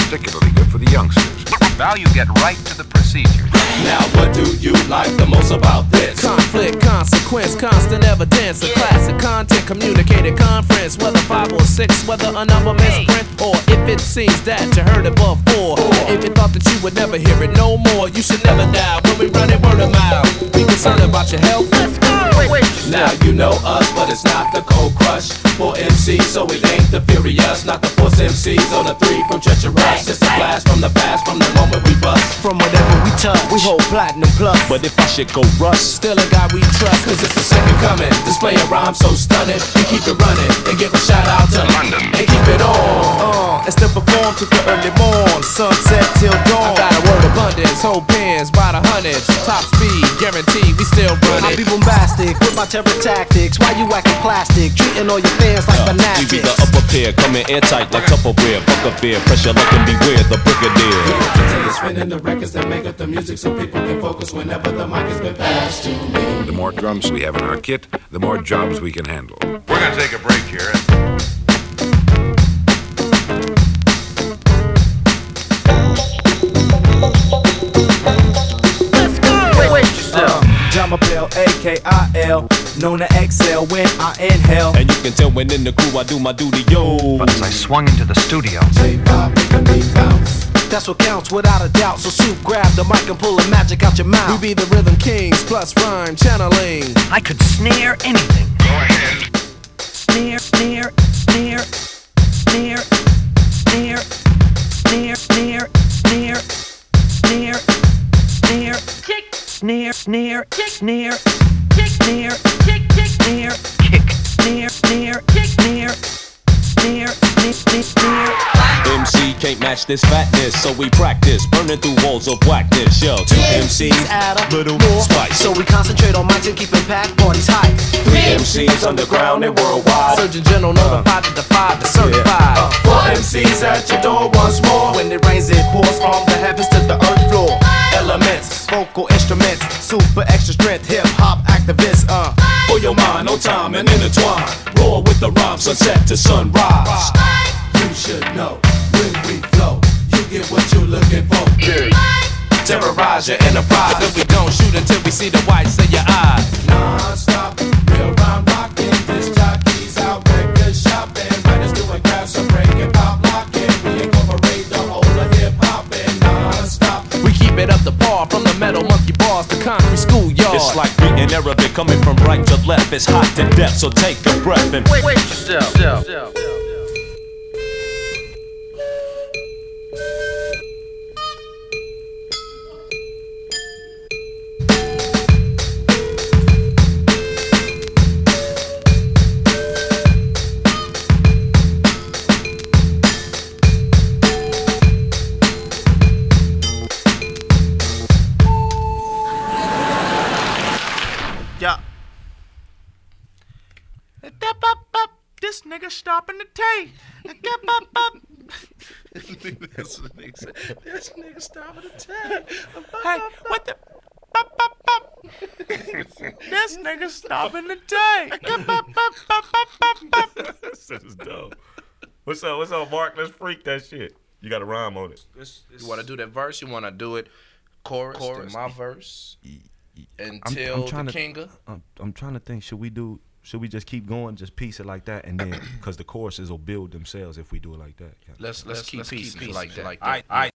particularly good for the youngsters. Now you get right to the procedure. Now what do you like the most about this? Conflict, consequence, constant evidence, a classic content, communicated conference, whether 5 or 6, whether a number misprint, or if it seems that you heard it before. If you thought that you would never hear it no more, you should never die when we run it word of mouth. Be concerned about your health. Wait. Now you know us, but it's not the Cold Crush. 4 MCs, so it ain't the Furious, not the Force MCs on the 3 from Treacherous. It's a blast from the past, from the moment we bust. From whatever we touch, we hold platinum plus. But if I should go rust, still a guy we trust, Cause it's the second coming, display a rhyme so stunning. We keep it running, and give a shout out to London. And keep it on. and still perform to the early morn, sunset till dawn. I got a word abundance, hold pins by the hundreds, top speed, guaranteed, we still run I it. be bombastic with my terror tactics. Why you acting plastic? Treating all your fans like we fanatics. be the upper pair, coming airtight like Tupperware. Fuck a fear, pressure like and beware, the brigadier. DJ is spinning the records that make up the music so people can focus whenever the mic has been passed to me. The more drums we have in our kit, the more jobs we can handle. We're gonna take a break here. Drama Bell, A-K-I-L, known to exhale when I inhale. And you can tell when in the crew I do my duty, yo. But as I swung into the studio, J-Pop, make the beat bounce. That's what counts without a doubt. So soup, grab the mic and pull the magic out your mouth. We be the rhythm kings, plus rhyme channeling. I could snare anything. Go ahead. Snare, snare, snare, snare, snare, snare, snare, snare, snare, snare, kick, snare, snare, kick, snare, kick, snare, kick, kick, snare, kick, snare, snare, kick, snare, snare, snare, snare. MC can't match this fatness, so we practice burning through walls of whackness. Yo, 2 MCs, add up little more. spice. So we concentrate on mics and keeping packed parties hype. 3 MCs underground and worldwide. Surgeon General notified to defy the certified. 4 MCs at your door once more. When it rains, it pours from the heavens to the earth floor. Elements Vocal instruments, super extra strength, hip hop activists. for your mind, no time and intertwine. Roar with the rhyme, sunset to sunrise. You should know when we flow, you get what you're looking for. Terrorize your enterprise. Cause we don't shoot until we see the whites of your eye. Non-stop, real rhyme rocking. Disc jockeys out record shopping. Writers doing crafts of breaking, pop locking. We incorporate the whole of hip hop and non-stop. We keep it up to par, from the metal monkey bars to concrete schoolyard. It's like reading Arabic coming from right to left. It's hot to death, so take a breath and Wait yourself. Yeah. This nigga stopping the tape. This nigga stopping the tape. Hey, what the? This nigga stopping the tape. This is dope. What's up, Mark? Let's freak that shit. You got a rhyme on it. You want to do that verse? You want to do it chorus, then my verse, until the kinga? I'm trying to think. Should we just keep going, just piece it like that, and then because the choruses will build themselves if we do it like that. Let's keep pieces like that. I